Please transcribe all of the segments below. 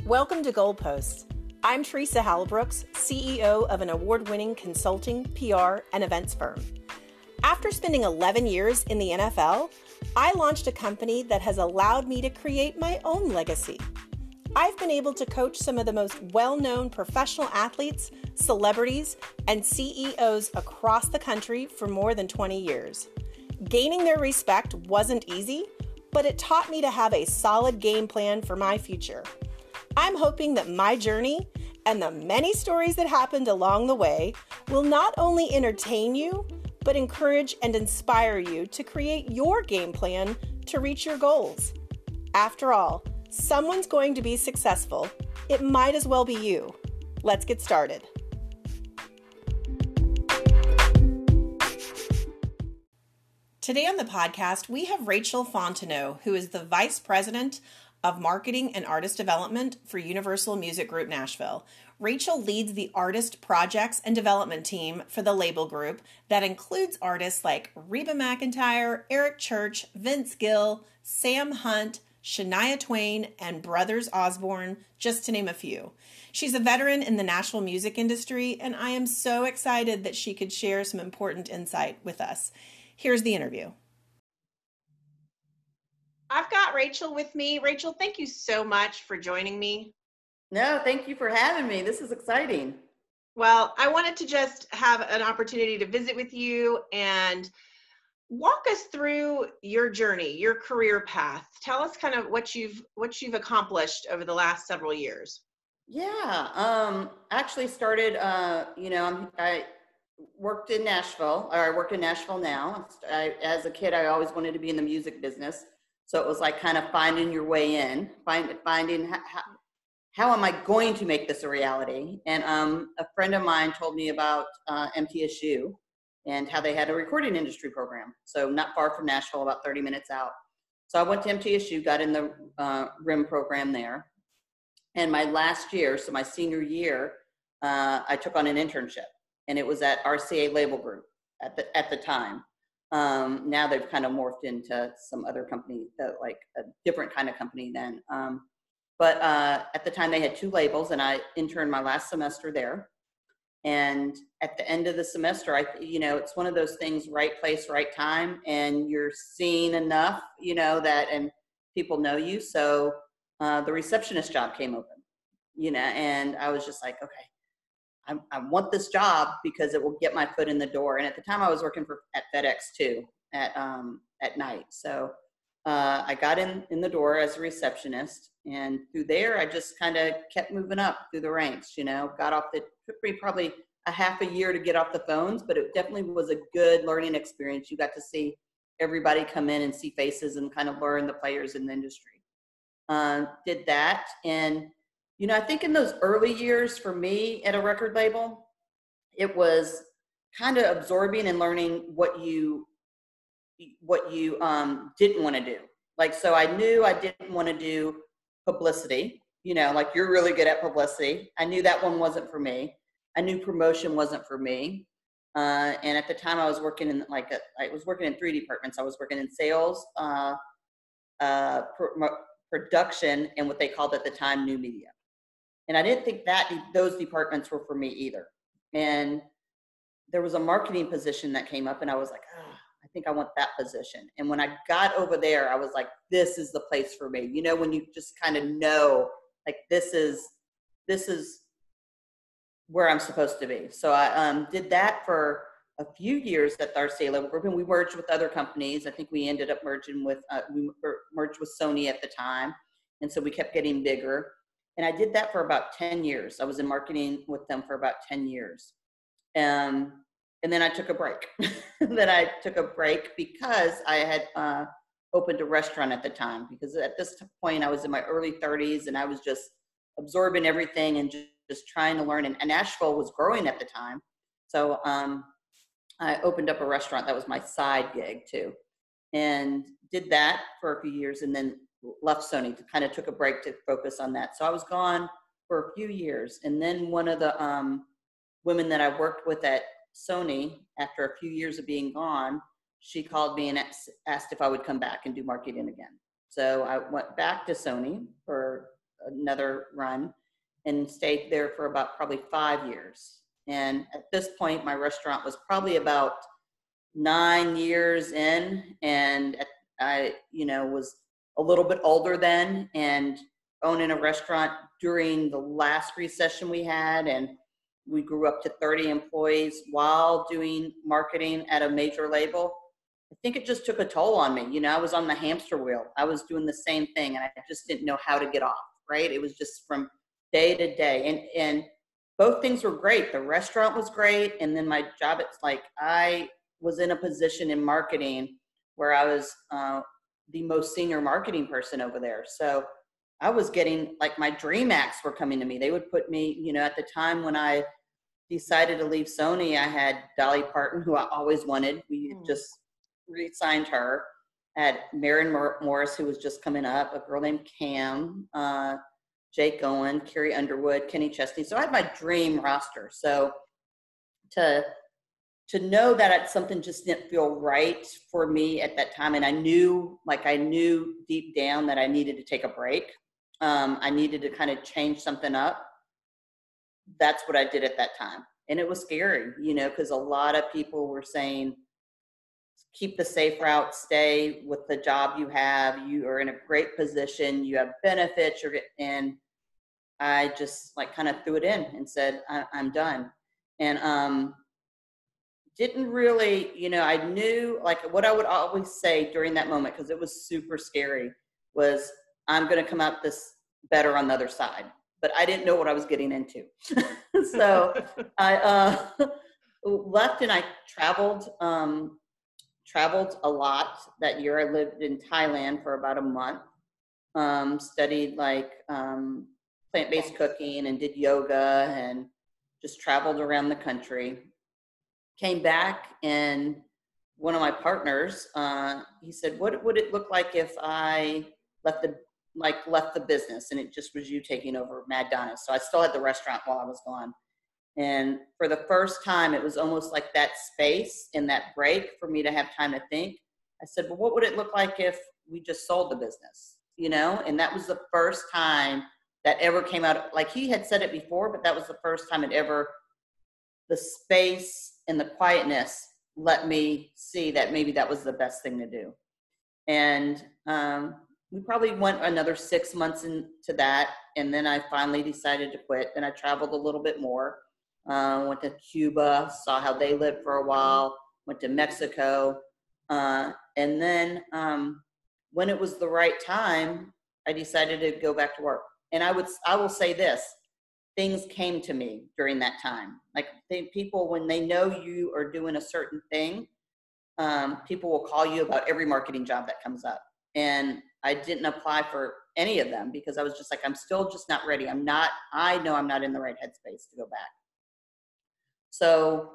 Welcome to Goalposts. I'm Teresa Halbrooks, CEO of an award-winning consulting, PR, and events firm. After spending 11 years in the NFL, I launched a company that has allowed me to create my own legacy. I've been able to coach some of the most well-known professional athletes, celebrities, and CEOs across the country for more than 20 years. Gaining their respect wasn't easy, but it taught me to have a solid game plan for my future. I'm hoping that my journey and the many stories that happened along the way will not only entertain you, but encourage and inspire you to create your game plan to reach your goals. After all, someone's going to be successful. It might as well be you. Let's get started. Today on the podcast, we have Rachel Fontenot, who is the Vice President of Marketing and Artist Development for Universal Music Group Nashville. Rachel leads the artist projects and development team for the label group that includes artists like Reba McEntire, Eric Church, Vince Gill, Sam Hunt, Shania Twain, and Brothers Osborne, just to name a few. She's a veteran in the Nashville music industry, and I am so excited that she could share some important insight with us. Here's the interview. I've got Rachel with me. Rachel, thank you so much for joining me. No, thank you for having me. This is exciting. Well, I wanted to just have an opportunity to visit with you and walk us through your journey, your career path. Tell us kind of what you've accomplished over the last several years. Yeah, actually started, I worked in Nashville, or I work in Nashville now. As a kid, I always wanted to be in the music business. So it was like kind of finding your way in, finding how am I going to make this a reality? And a friend of mine told me about MTSU and how they had a recording industry program. So not far from Nashville, about 30 minutes out. So I went to MTSU, got in the RIM program there. And my last year, so my senior year, I took on an internship. And it was at RCA Label Group at the time. Now they've kind of morphed into some other company, like a different kind of company then. But at the time they had two labels, and I interned my last semester there. And at the end of the semester, it's one of those things, right place, right time, and you're seen enough, that, and people know you. So the receptionist job came open, and I was just like, okay, I want this job because it will get my foot in the door. And at the time I was working at FedEx too, at night. So I got in the door as a receptionist, and through there, I just kind of kept moving up through the ranks, took me probably a half a year to get off the phones, but it definitely was a good learning experience. You got to see everybody come in and see faces and kind of learn the players in the industry. Did that. And, I think in those early years for me at a record label, it was kind of absorbing and learning what you didn't want to do. Like, so I knew I didn't want to do publicity, like you're really good at publicity. I knew that one wasn't for me. I knew promotion wasn't for me. And at the time I was working in I was working in 3 departments. I was working in sales, production, and what they called at the time, new media. And I didn't think those departments were for me either. And there was a marketing position that came up, and I was like, I think I want that position. And when I got over there, I was like, this is the place for me. When you just kind of know, like, this is where I'm supposed to be. So I did that for a few years at the RCA Label Group, and we merged with other companies. I think we ended up merging with, merged with Sony at the time. And so we kept getting bigger. And I did that for about 10 years. I was in marketing with them for about 10 years. And then I took a break. Because I had opened a restaurant at the time. Because at this point, I was in my early 30s, and I was just absorbing everything and just trying to learn. And Nashville was growing at the time. So I opened up a restaurant. That was my side gig too. And did that for a few years, and then left Sony to kind of took a break to focus on that. So I was gone for a few years. And then one of the women that I worked with at Sony, after a few years of being gone, she called me and asked if I would come back and do marketing again. So I went back to Sony for another run and stayed there for about probably 5 years. And at this point, my restaurant was probably about 9 years in, and I, was a little bit older then and owning a restaurant during the last recession we had. And we grew up to 30 employees while doing marketing at a major label. I think it just took a toll on me. I was on the hamster wheel. I was doing the same thing and I just didn't know how to get off, right? It was just from day to day. And both things were great. The restaurant was great. And then my job, it's like I was in a position in marketing where I was the most senior marketing person over there. So I was getting, like, my dream acts were coming to me. They would put me, at the time when I decided to leave Sony, I had Dolly Parton, who I always wanted. We just re-signed her. I had Maren Morris, who was just coming up, a girl named Cam, Jake Owen, Carrie Underwood, Kenny Chesney. So I had my dream roster. So to know that something just didn't feel right for me at that time, and I knew deep down that I needed to take a break. I needed to kind of change something up. That's what I did at that time. And it was scary, because a lot of people were saying, keep the safe route, stay with the job you have. You are in a great position. You have benefits. And I just kind of threw it in and said, I'm done. And didn't really, I knew what I would always say during that moment, because it was super scary, was I'm going to come out this better on the other side. But I didn't know what I was getting into. So I left and I traveled a lot that year. I lived in Thailand for about a month, studied plant-based cooking and did yoga and just traveled around the country. Came back, and one of my partners, he said, what would it look like if I left the business and it just was you taking over Mad Donna's? So I still had the restaurant while I was gone. And for the first time, it was almost like that space and that break for me to have time to think. I said, well, what would it look like if we just sold the business? And that was the first time that ever came out. Like, he had said it before, but that was the first time the space and the quietness let me see that maybe that was the best thing to do. And we probably went another 6 months into that. And then I finally decided to quit. And I traveled a little bit more. Went to Cuba, saw how they lived for a while, went to Mexico. And then when it was the right time, I decided to go back to work. And I will say this, things came to me during that time. People, when they know you are doing a certain thing, people will call you about every marketing job that comes up. And I didn't apply for any of them because I was just I'm still just not ready. I know I'm not in the right headspace to go back. So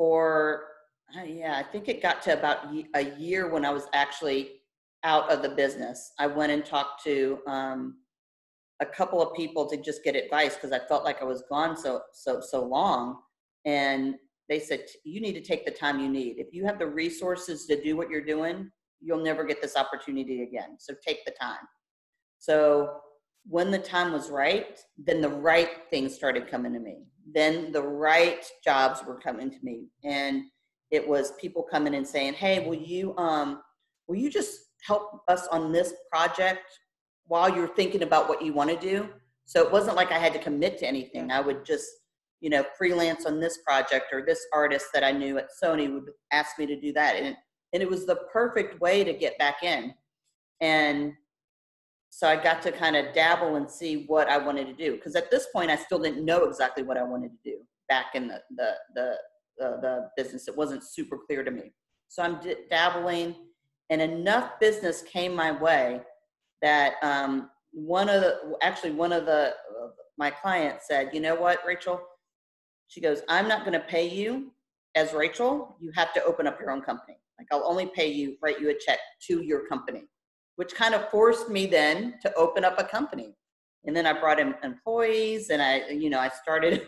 I think it got to about a year when I was actually out of the business. I went and talked to a couple of people to just get advice, because I felt like I was gone so long. And they said, you need to take the time you need. If you have the resources to do what you're doing, you'll never get this opportunity again. So take the time. So when the time was right, then the right things started coming to me. Then the right jobs were coming to me. And it was people coming and saying, hey, will you just help us on this project while you're thinking about what you want to do? So it wasn't like I had to commit to anything. I would just, freelance on this project, or this artist that I knew at Sony would ask me to do that. And it was the perfect way to get back in. And so I got to kind of dabble and see what I wanted to do. Because at this point, I still didn't know exactly what I wanted to do back in the business. It wasn't super clear to me. So I'm dabbling, and enough business came my way that one of my clients said, you know what, Rachel? She goes, I'm not going to pay you as Rachel. You have to open up your own company. I'll only pay you, write you a check to your company, which kind of forced me then to open up a company. And then I brought in employees, and I started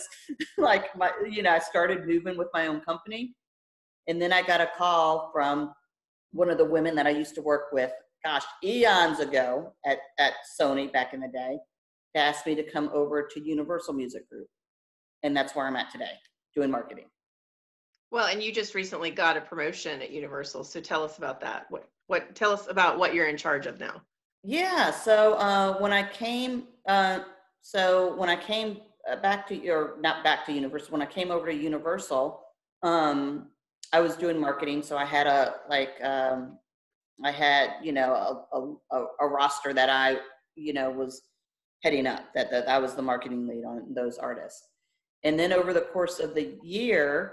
I started moving with my own company. And then I got a call from one of the women that I used to work with, eons ago at Sony back in the day. asked me to come over to Universal Music Group. And that's where I'm at today, doing marketing. Well, and you just recently got a promotion at Universal. So tell us about that. Tell us about what you're in charge of now. Yeah. So when I came, back to, or not back to Universal, when I came over to Universal, I was doing marketing. So I had a roster that I, was heading up, that I was the marketing lead on those artists. And then over the course of the year,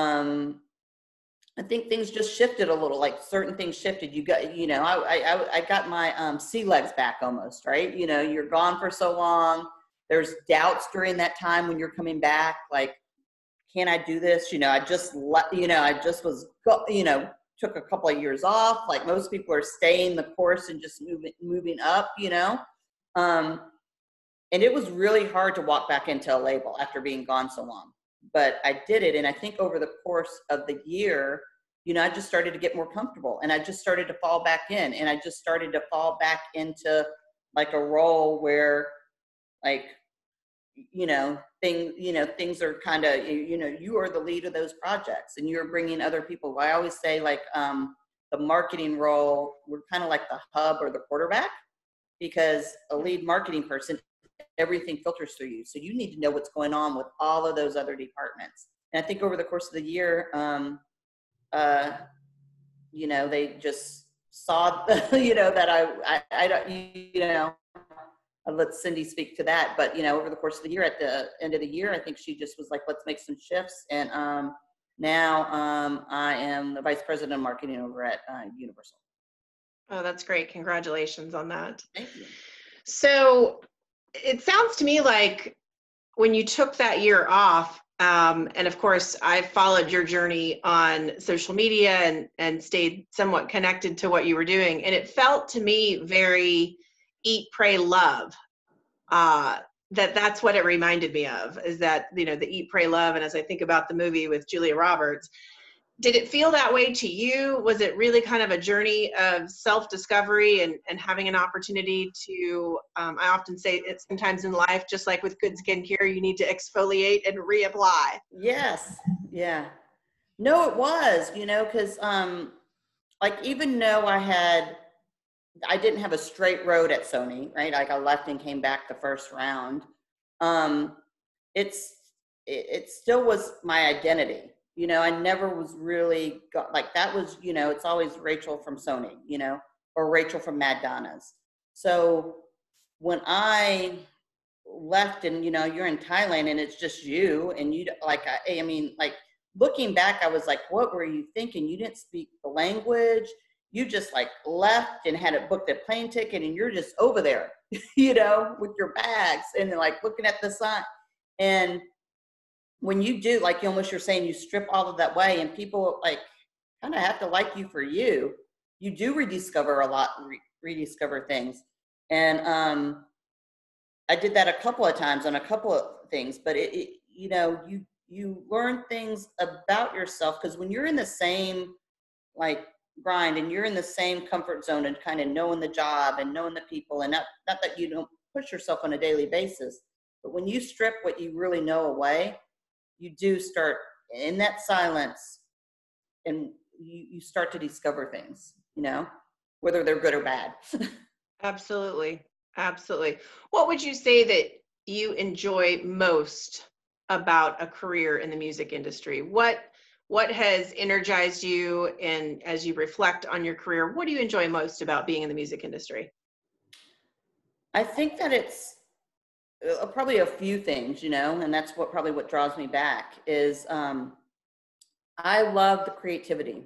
I think things just shifted a little, like certain things shifted. You got, I got my sea legs back almost, right? You're gone for so long. There's doubts during that time when you're coming back, like, can I do this? I just took a couple of years off. Like most people are staying the course and just moving up, and it was really hard to walk back into a label after being gone so long. But I did it. And I think over the course of the year, I just started to get more comfortable, and I just started to fall back in, and I just started to fall back into like a role where like, things are kind of, you are the lead of those projects and you're bringing other people. I always say like, the marketing role, we're kind of like the hub or the quarterback, because a lead marketing person, everything filters through you. So you need to know what's going on with all of those other departments. And I think over the course of the year, they just saw, that I don't, I'll let Cindy speak to that. But, over the course of the year, at the end of the year, I think she just was like, let's make some shifts. And now I am the vice president of marketing over at Universal. Oh, that's great. Congratulations on that. Thank you. So it sounds to me like when you took that year off, and of course, I followed your journey on social media and stayed somewhat connected to what you were doing. And it felt to me very eat, pray, love. That's what it reminded me of, is that, the eat, pray, love. And as I think about the movie with Julia Roberts, did it feel that way to you? Was it really kind of a journey of self-discovery and having an opportunity to, I often say it sometimes in life, just like with good skincare, you need to exfoliate and reapply. Yes. Yeah. No, it was, because like, even though I didn't have a straight road at Sony, right? Like I left and came back the first round. It still was my identity. I never was really like that was, it's always Rachel from Sony, or Rachel from Mad Donna's. So when I left and, you're in Thailand and it's just you and you like, I mean, like looking back, I was like, what were you thinking? You didn't speak the language. You just like left and had booked a plane ticket and you're just over there, with your bags and like looking at the sun. And when you do, like you're saying, you strip all of that away and people like kind of have to like you for you do rediscover a lot, rediscover things. And I did that a couple of times on a couple of things, but you learn things about yourself, because when you're in the same like grind and you're in the same comfort zone and kind of knowing the job and knowing the people, and not that you don't push yourself on a daily basis, but when you strip what you really know away, you do start in that silence and you start to discover things, whether they're good or bad. Absolutely. Absolutely. What would you say that you enjoy most about a career in the music industry? What has energized you? And as you reflect on your career, what do you enjoy most about being in the music industry? I think that it's probably a few things, and that's what draws me back is, I love the creativity.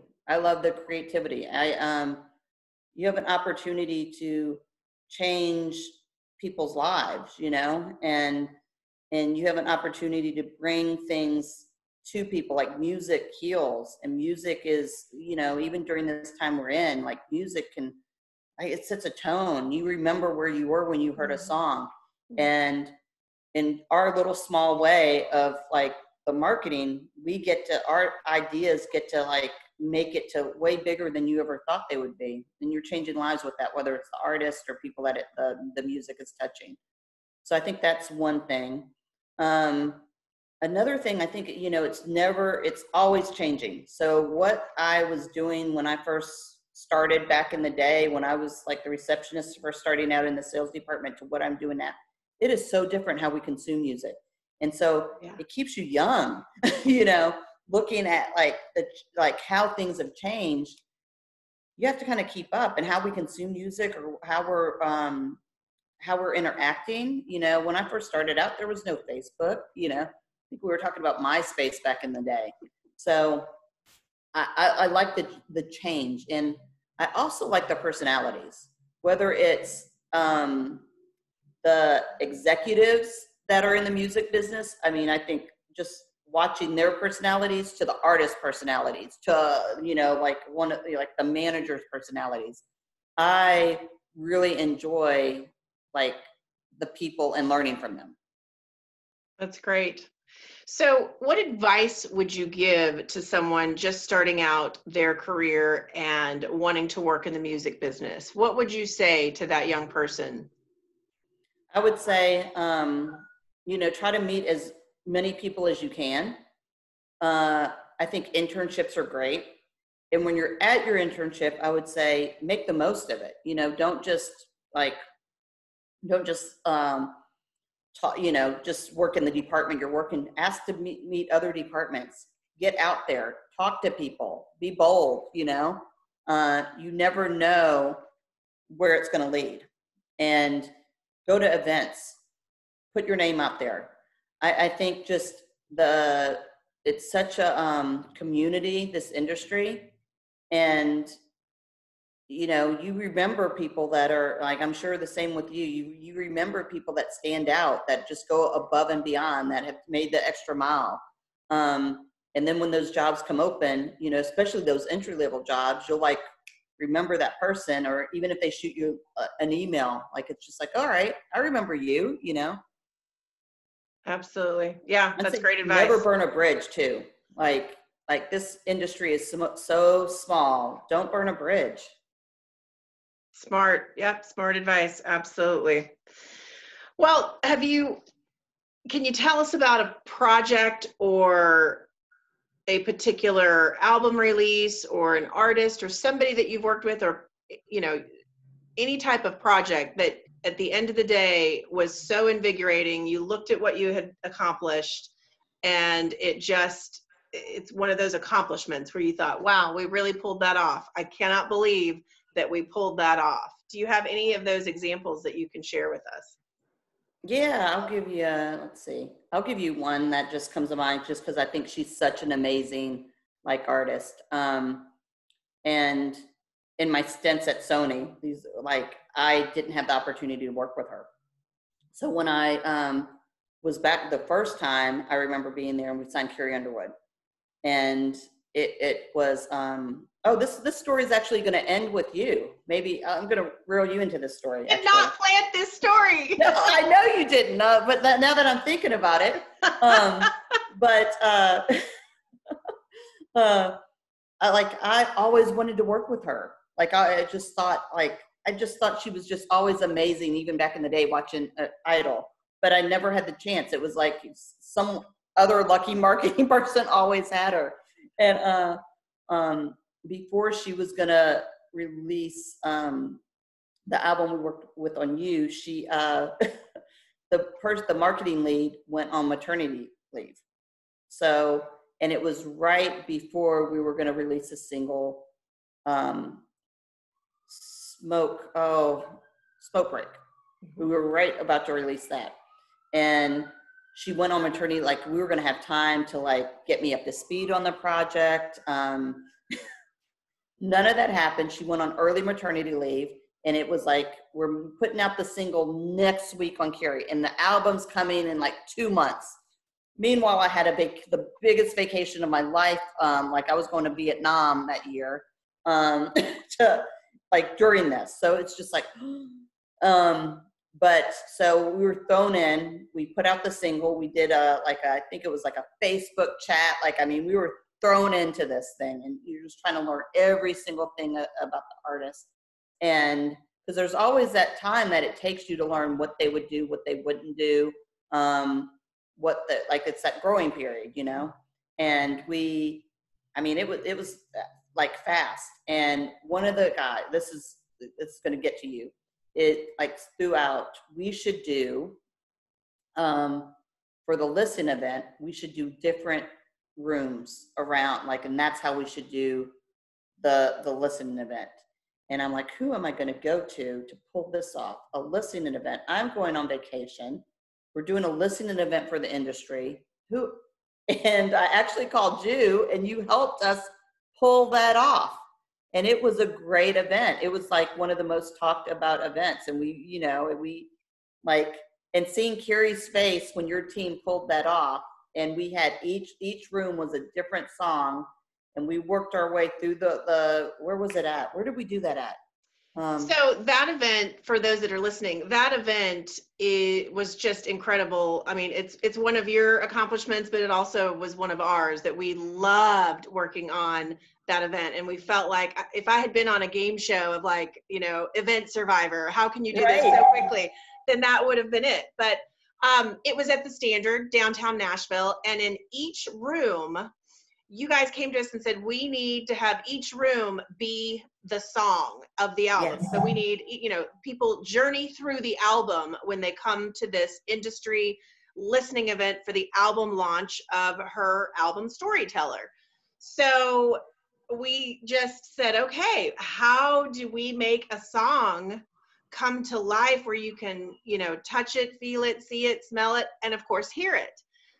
You have an opportunity to change people's lives, and you have an opportunity to bring things to people. Like music heals, and music is, even during this time we're in, like music it sets a tone. You remember where you were when you heard a song. And in our little small way of like the marketing, our ideas get to like make it to way bigger than you ever thought they would be. And you're changing lives with that, whether it's the artist or people that the music is touching. So I think that's one thing. Another thing, I think, it's always changing. So what I was doing when I first started back in the day, when I was like the receptionist first starting out in the sales department, to what I'm doing now, it is so different how we consume music. And so it keeps you young, looking at like how things have changed. You have to kind of keep up, and how we consume music, or how we're interacting. When I first started out, there was no Facebook. I think we were talking about MySpace back in the day. So I like the change, and I also like the personalities, whether it's the executives that are in the music business. I mean, I think just watching their personalities, to the artist personalities, to like the manager's personalities. I really enjoy like the people and learning from them. That's great. So what advice would you give to someone just starting out their career and wanting to work in the music business? What would you say to that young person? I would say, try to meet as many people as you can. I think internships are great. And when you're at your internship, I would say make the most of it. Don't just just work in the department you're working. Ask to meet other departments. Get out there, talk to people, be bold. You never know where it's going to lead. And go to events, put your name out there. I think just it's such a community, this industry. And you remember people that are like, I'm sure the same with you. You remember people that stand out, that just go above and beyond, that have made the extra mile. And then when those jobs come open, especially those entry-level jobs, you'll like remember that person, or even if they shoot you an email, like, it's just like, all right, I remember you, Absolutely. Yeah, that's great advice. Never burn a bridge too. Like this industry is so small. Don't burn a bridge. Smart. Yep. Smart advice. Absolutely. Well, can you tell us about a project or a particular album release, or an artist or somebody that you've worked with, or, any type of project that at the end of the day was so invigorating? You looked at what you had accomplished, and it's one of those accomplishments where you thought, wow, we really pulled that off. I cannot believe that we pulled that off. Do you have any of those examples that you can share with us? Yeah, I'll give you, I'll give you one that just comes to mind, just because I think she's such an amazing artist. And in my stints at Sony, I didn't have the opportunity to work with her. So when I was back the first time, I remember being there, and we signed Carrie Underwood. And it was, this story is actually going to end with you. Maybe I'm going to reel you into this story. I did not plan this story. No, I know you didn't, but now that I'm thinking about it, I always wanted to work with her. I just thought she was just always amazing, even back in the day watching Idol. But I never had the chance. It was like some other lucky marketing person always had her. And before she was gonna release the album we worked with on You, she the marketing lead went on maternity leave. So, and it was right before we were gonna release a single, Smoke Break. We were right about to release that. And she went on maternity, we were going to have time to get me up to speed on the project. None of that happened. She went on early maternity leave, and it was we're putting out the single next week on Carrie, and the album's coming in 2 months. Meanwhile, I had the biggest vacation of my life. I was going to Vietnam that year, during this. So it's just but so we were thrown in, we put out the single, we did I think it was a Facebook chat. We were thrown into this thing, and you're just trying to learn every single thing about the artist. And because there's always that time that it takes you to learn what they would do, what they wouldn't do, it's that growing period, you know. And it was like fast. And one of the guys, this is going to get to you. It like throughout, we should do for the listen event, we should do different rooms around, like, and that's how we should do the listening event. And I'm like, who am I going to go to pull this off? A listening event. I'm going on vacation. We're doing a listening event for the industry. And I actually called you, and you helped us pull that off. And it was a great event. It was like one of the most talked about events. And and seeing Carrie's face when your team pulled that off, and we had each room was a different song, and we worked our way through where was it at? Where did we do that at? So that event, for those that are listening, that event was just incredible. I mean, it's one of your accomplishments, but it also was one of ours, that we loved working on that event. And we felt like if I had been on a game show of like, you know, Event Survivor, how can you do this so quickly? Then that would have been it. But it was at the Standard, downtown Nashville. And in each room, you guys came to us and said, we need to have each room be the song of the album. Yes. So we need, you know, people journey through the album when they come to this industry listening event for the album launch of her album Storyteller. So we just said, okay, how do we make a song come to life where you can, you know, touch it, feel it, see it, smell it, and of course hear it?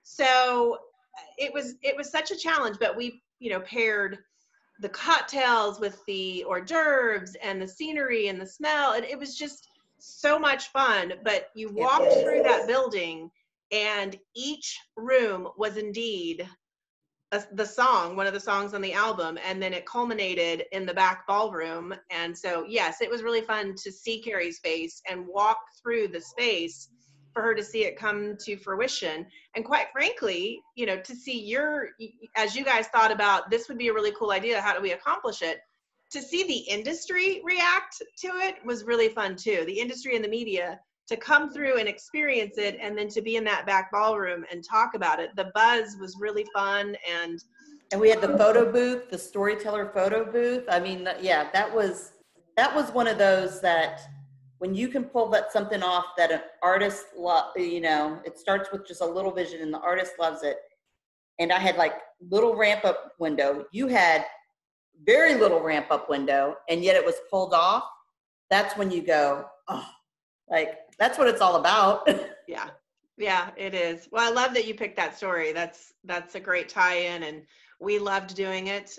So it was such a challenge, but we, you know, paired the cocktails with the hors d'oeuvres and the scenery and the smell, and it was just so much fun. But you walked through that building, and each room was indeed the song, one of the songs on the album, and then it culminated in the back ballroom. And so, yes, it was really fun to see Carrie's face and walk through the space for her to see it come to fruition. And quite frankly, you know, to see as you guys thought about, this would be a really cool idea, how do we accomplish it? To see the industry react to it was really fun too. The industry and the media to come through and experience it, and then to be in that back ballroom and talk about it. The buzz was really fun. And we had the photo booth, the Storyteller photo booth. I mean, yeah, that was one of those that when you can pull something off that an artist, you know, it starts with just a little vision and the artist loves it. And I had like little ramp up window. You had very little ramp up window, and yet it was pulled off. That's when you go, oh, like, that's what it's all about. Yeah, it is. Well, I love that you picked that story. That's a great tie-in, and we loved doing it.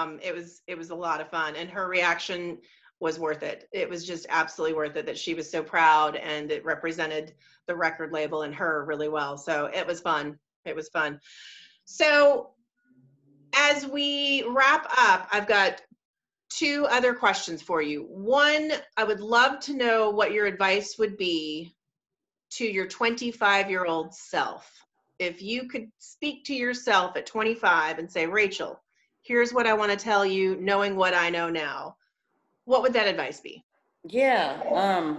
It was a lot of fun, and her reaction was worth it. It was just absolutely worth it, that she was so proud, and it represented the record label and her really well. So it was fun. It was fun. So as we wrap up, I've got two other questions for you. One, I would love to know what your advice would be to your 25-year-old self. If you could speak to yourself at 25 and say, Rachel, here's what I want to tell you, knowing what I know now, what would that advice be? Yeah,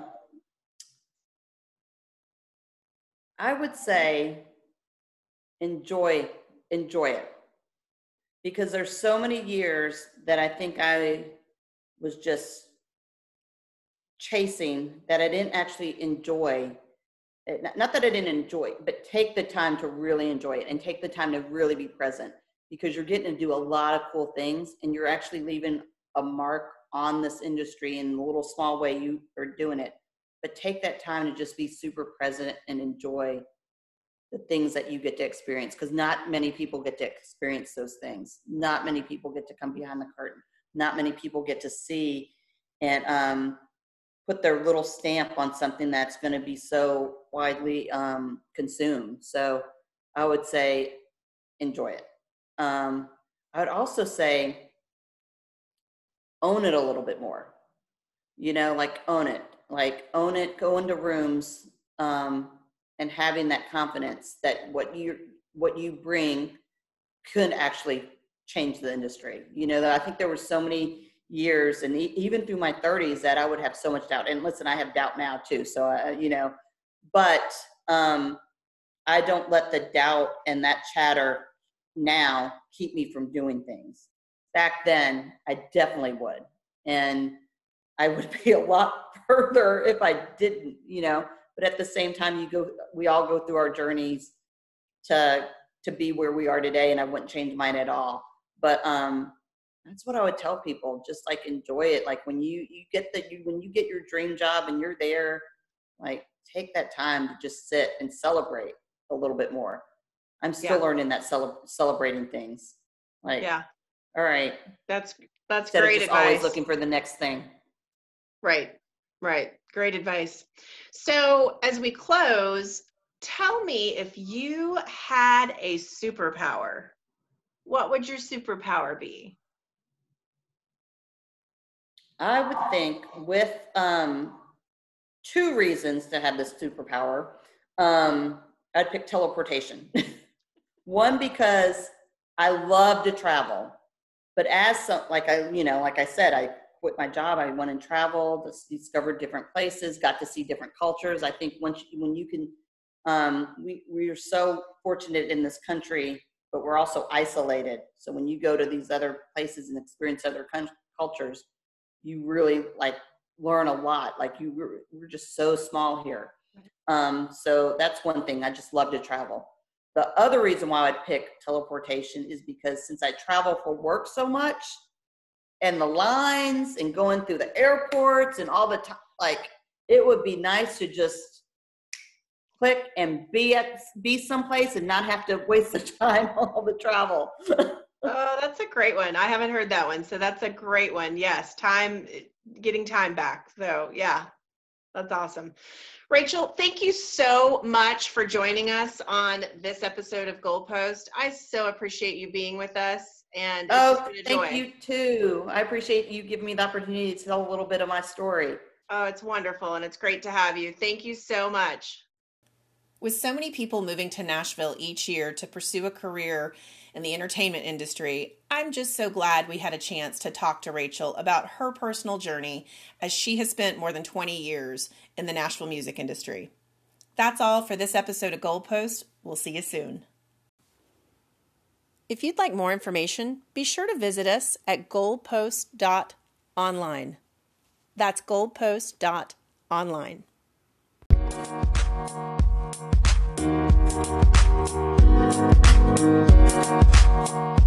I would say enjoy it. Because there's so many years that I think I was just chasing that I didn't actually enjoy. Not that I didn't enjoy it, but take the time to really enjoy it and take the time to really be present, because you're getting to do a lot of cool things, and you're actually leaving a mark on this industry in the little small way you are doing it. But take that time to just be super present and enjoy the things that you get to experience, because not many people get to experience those things. Not many people get to come behind the curtain. Not many people get to see and put their little stamp on something that's going to be so widely consumed. So I would say enjoy it. I would also say own it a little bit more. You know, like own it, go into rooms and having that confidence that what you bring could actually change the industry. You know, I think there were so many years, and even through my 30s, that I would have so much doubt. And listen, I have doubt now too. So, you know, but I don't let the doubt and that chatter now keep me from doing things. Back then, I definitely would. And I would be a lot further if I didn't, you know, but at the same time, we all go through our journeys to be where we are today, and I wouldn't change mine at all. But that's what I would tell people. Just like enjoy it. Like when you get when you get your dream job and you're there, like take that time to just sit and celebrate a little bit more. I'm still learning that celebrating things. Like, all right, that's instead great of just advice. always looking for the next thing. Right. Great advice. So as we close, tell me, if you had a superpower, what would your superpower be? I would think with 2 reasons to have this superpower. I'd pick teleportation. One, because I love to travel, but like I said, I quit my job. I went and traveled, discovered different places, got to see different cultures. I think when you can, we are so fortunate in this country, but we're also isolated. So when you go to these other places and experience other cultures, you really like learn a lot. Like we're just so small here. So that's one thing. I just love to travel. The other reason why I'd pick teleportation is because since I travel for work so much, and the lines and going through the airports and all the time, like it would be nice to just click and be someplace and not have to waste the time on all the travel. Oh, that's a great one. I haven't heard that one. So that's a great one. Yes. Getting time back. So yeah, that's awesome. Rachel, thank you so much for joining us on this episode of Goalpost. I so appreciate you being with us. And thank you too. I appreciate you giving me the opportunity to tell a little bit of my story. Oh, it's wonderful. And it's great to have you. Thank you so much. With so many people moving to Nashville each year to pursue a career in the entertainment industry, I'm just so glad we had a chance to talk to Rachel about her personal journey, as she has spent more than 20 years in the Nashville music industry. That's all for this episode of Goalpost. We'll see you soon. If you'd like more information, be sure to visit us at goalpost.online. That's goalpost.online.